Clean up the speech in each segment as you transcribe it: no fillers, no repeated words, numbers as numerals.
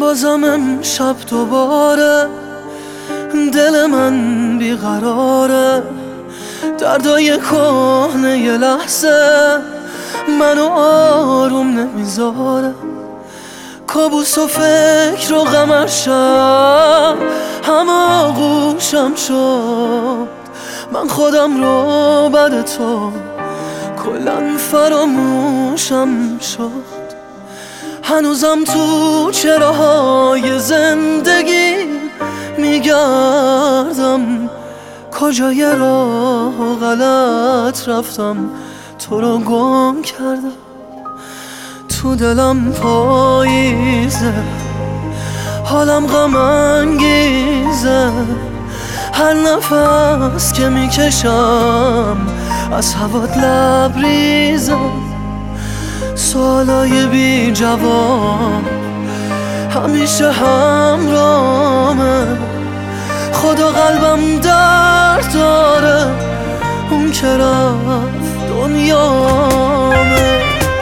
بازم امشب دوباره دل من بیقراره، دردای کهنه یه لحظه منو آروم نمیذاره. کابوس و فکر و غمشم همه آغوشم شد، من خودم رو بعد تو کلن فراموشم شد. هنوزم تو چراهای زندگی میگردم، کجای راه غلط رفتم تو رو گم کردم. تو دلم پاییزه، حالم غم انگیزه، هر نفس که میکشم از هوات لبریزه. سوالای بی جواب همیشه همراهمه، خدا قلبم درد داره، اون که رفت دنیامه.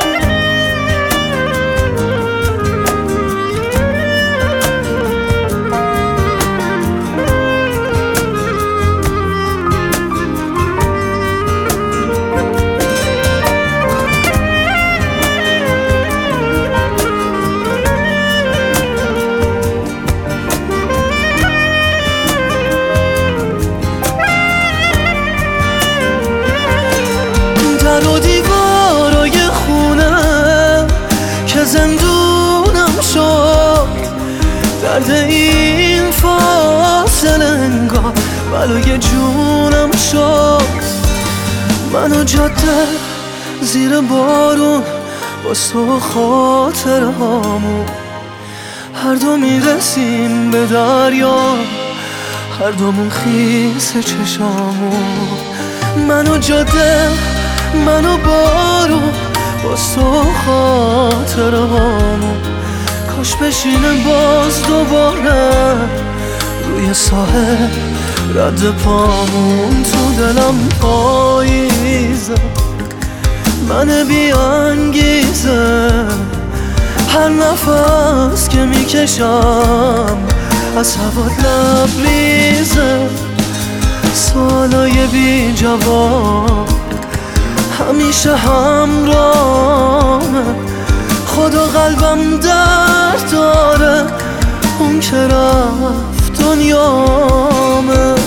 در و دیوارای خونه که زندونم شد، درد این فاصله انگار بلای جونم شد. من و جاده زیر بارون با تو خاطره هامون، هر دو میرسیم به دریا، هر دومون خیس چشامون. من و جاده، من و بارون با تو خاطره هامون، کاش بشینه باز دوباره روی ساحل رد پامون. تو دلم پاییزه، من بی انگیزه، هر نفس که میکشم از هوات لبریزه. سوالای بی جواب همیشه همراهمه، خدا قلبم درد داره، اون که رفت دنیامه.